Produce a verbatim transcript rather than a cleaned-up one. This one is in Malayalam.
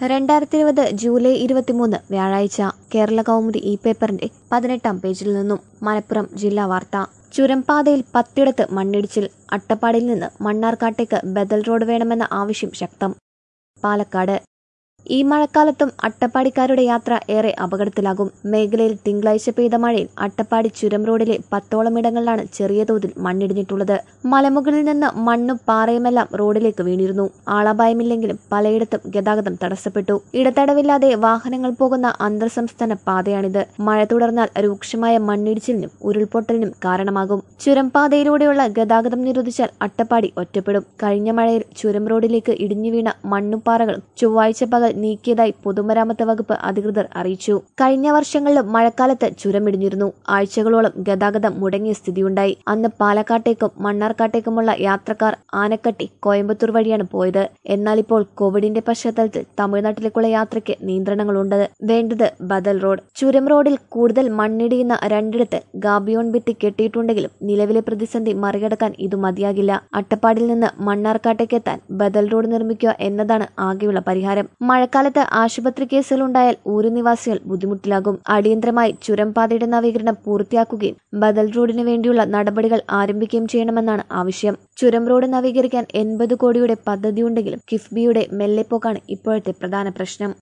രണ്ടായിരത്തി ഇരുപത് ജൂലൈ ഇരുപത്തിമൂന്ന് വ്യാഴാഴ്ച കേരള കൗമുദി ഈ പേപ്പറിന്റെ പതിനെട്ടാം പേജിൽ നിന്നും മലപ്പുറം ജില്ലാ വാർത്ത. ചുരംപാതയിൽ പത്തിടത്ത് മണ്ണിടിച്ചിൽ. അട്ടപ്പാടിയിൽ നിന്ന് മണ്ണാർക്കാട്ടേക്ക് ബദൽ റോഡ് വേണമെന്ന ആവശ്യം ശക്തം. പാലക്കാട്. ഈ മഴക്കാലത്തും അട്ടപ്പാടിക്കാരുടെ യാത്ര ഏറെ അപകടത്തിലാകും. മേഖലയിൽ തിങ്കളാഴ്ച പെയ്ത മഴയിൽ അട്ടപ്പാടി ചുരം റോഡിലെ പത്തോളം ഇടങ്ങളിലാണ് ചെറിയ തോതിൽ മണ്ണിടിഞ്ഞിട്ടുള്ളത്. മലമുകളിൽ നിന്ന് മണ്ണും പാറയുമെല്ലാം റോഡിലേക്ക് വീണിരുന്നു. ആളപായമില്ലെങ്കിലും പലയിടത്തും ഗതാഗതം തടസ്സപ്പെട്ടു. ഇടതടവില്ലാതെ വാഹനങ്ങൾ പോകുന്ന അന്തർ സംസ്ഥാന പാതയാണിത്. മഴ തുടർന്നാൽ രൂക്ഷമായ മണ്ണിടിച്ചിലിനും ഉരുൾപൊട്ടലിനും കാരണമാകും. ചുരംപാതയിലൂടെയുള്ള ഗതാഗതം നിരോധിച്ചാൽ അട്ടപ്പാടി ഒറ്റപ്പെടും. കഴിഞ്ഞ മഴയിൽ ചുരം റോഡിലേക്ക് ഇടിഞ്ഞു വീണ മണ്ണും പാറകളും ചൊവ്വാഴ്ച പകൽ നീക്കിയതായി പൊതുമരാമത്ത് വകുപ്പ് അധികൃതർ അറിയിച്ചു. കഴിഞ്ഞ വർഷങ്ങളിലും മഴക്കാലത്ത് ചുരമിടിഞ്ഞിരുന്നു. ആഴ്ചകളോളം ഗതാഗതം മുടങ്ങിയ സ്ഥിതിയുണ്ടായി. അന്ന് പാലക്കാട്ടേക്കും മണ്ണാർക്കാട്ടേക്കുമുള്ള യാത്രക്കാർ ആനക്കട്ടി, കോയമ്പത്തൂർ വഴിയാണ് പോയത്. എന്നാൽ ഇപ്പോൾ കോവിഡിന്റെ പശ്ചാത്തലത്തിൽ തമിഴ്നാട്ടിലേക്കുള്ള യാത്രയ്ക്ക് നിയന്ത്രണങ്ങളുണ്ട്. വേണ്ടത് ബദൽ റോഡ്. ചുരം റോഡിൽ കൂടുതൽ മണ്ണിടിയുന്ന രണ്ടിടത്ത് ഗാബിയോൺ ഭിത്തി കെട്ടിയിട്ടുണ്ടെങ്കിലും നിലവിലെ പ്രതിസന്ധി മറികടക്കാൻ ഇത് മതിയാകില്ല. അട്ടപ്പാടിൽ നിന്ന് മണ്ണാർക്കാട്ടേക്കെത്താൻ ബദൽ റോഡ് നിർമ്മിക്കുക എന്നതാണ് ആകെയുള്ള പരിഹാരം. മഴക്കാലത്ത് ആശുപത്രി കേസുകളുണ്ടായാൽ ഊരുനിവാസികൾ ബുദ്ധിമുട്ടിലാകും. അടിയന്തരമായി ചുരംപാതയുടെ നവീകരണം പൂർത്തിയാക്കുകയും ബദൽ റോഡിന് വേണ്ടിയുള്ള നടപടികൾ ആരംഭിക്കുകയും ചെയ്യണമെന്നാണ് ആവശ്യം. ചുരം റോഡ് നവീകരിക്കാൻ എൺപത് കോടിയുടെ പദ്ധതിയുണ്ടെങ്കിലും കിഫ്ബിയുടെ മെല്ലെപ്പോക്കാണ് ഇപ്പോഴത്തെ പ്രധാന പ്രശ്നം.